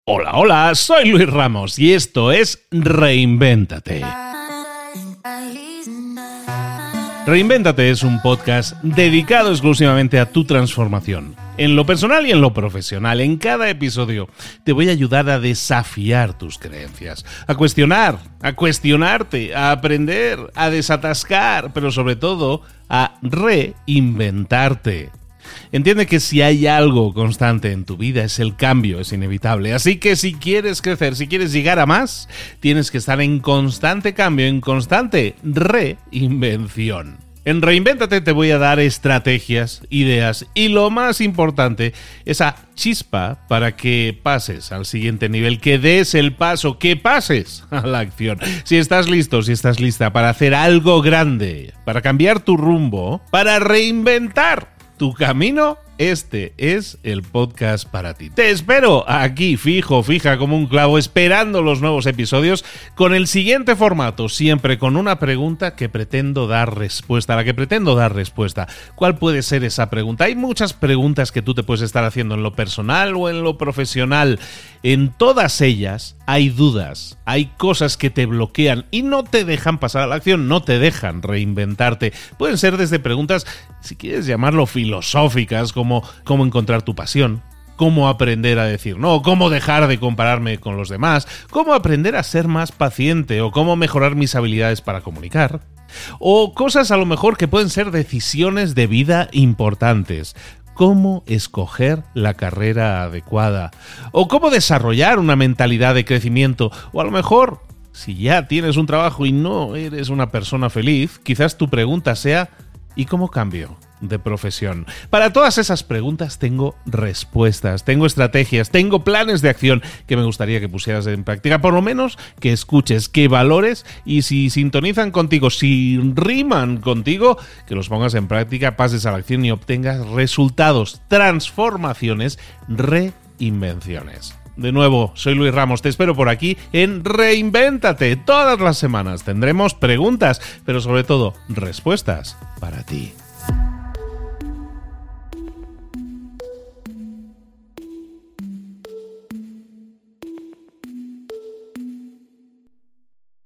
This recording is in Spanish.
Hola, hola, soy Luis Ramos y esto es Reinvéntate. Reinvéntate es un podcast dedicado exclusivamente a tu transformación. En lo personal y en lo profesional, en cada episodio te voy a ayudar a desafiar tus creencias, a cuestionar, a cuestionarte, a aprender, a desatascar, pero sobre todo a reinventarte. Entiende que si hay algo constante en tu vida es el cambio, es inevitable. Así que si quieres crecer, si quieres llegar a más, tienes que estar en constante cambio, en constante reinvención. En Reinvéntate te voy a dar estrategias, ideas y lo más importante, esa chispa para que pases al siguiente nivel, que des el paso, que pases a la acción. Si estás listo, si estás lista para hacer algo grande, para cambiar tu rumbo, para reinventar tu camino, este es el podcast para ti. Te espero aquí, fija como un clavo, esperando los nuevos episodios con el siguiente formato, siempre con una pregunta que pretendo dar respuesta, a la que pretendo dar respuesta. ¿Cuál puede ser esa pregunta? Hay muchas preguntas que tú te puedes estar haciendo en lo personal o en lo profesional. En todas ellas hay dudas, hay cosas que te bloquean y no te dejan pasar a la acción, no te dejan reinventarte. Pueden ser desde preguntas, si quieres llamarlo filosóficas, como cómo encontrar tu pasión, cómo aprender a decir no, cómo dejar de compararme con los demás, cómo aprender a ser más paciente o cómo mejorar mis habilidades para comunicar. O cosas a lo mejor que pueden ser decisiones de vida importantes. Cómo escoger la carrera adecuada. O cómo desarrollar una mentalidad de crecimiento. O a lo mejor, si ya tienes un trabajo y no eres una persona feliz, quizás tu pregunta sea ¿y cómo cambio de profesión? Para todas esas preguntas tengo respuestas, tengo estrategias, tengo planes de acción que me gustaría que pusieras en práctica, por lo menos que escuches, que valores y si sintonizan contigo, si riman contigo, que los pongas en práctica, pases a la acción y obtengas resultados, transformaciones, reinvenciones. De nuevo, soy Luis Ramos, te espero por aquí en Reinvéntate. Todas las semanas tendremos preguntas, pero sobre todo respuestas para ti.